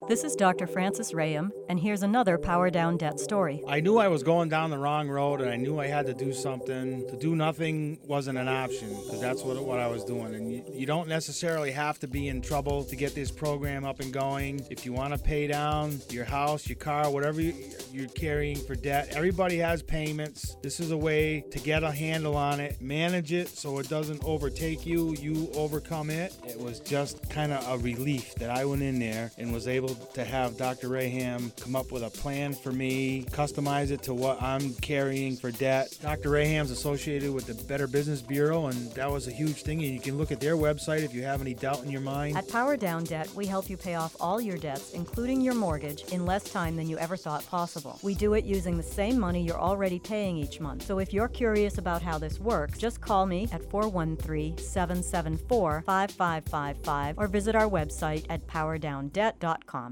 This is Dr. Francis Rayam, and here's another Power Down Debt story. I knew I was going down the wrong road, and I knew I had to do something. To do nothing wasn't an option, because that's what I was doing. And you don't necessarily have to be in trouble to get this program up and going. If you want to pay down your house, your car, whatever you're carrying for debt, everybody has payments. This is a way to get a handle on it, manage it so it doesn't overtake you, you overcome it. It was just kind of a relief that I went in there and was able to have Dr. Rayam come up with a plan for me, customize it to what I'm carrying for debt. Dr. Raham's associated with the Better Business Bureau, and that was a huge thing. And you can look at their website if you have any doubt in your mind. At Power Down Debt, we help you pay off all your debts, including your mortgage, in less time than you ever thought possible. We do it using the same money you're already paying each month. So if you're curious about how this works, just call me at 413-774-5555 or visit our website at powerdowndebt.com.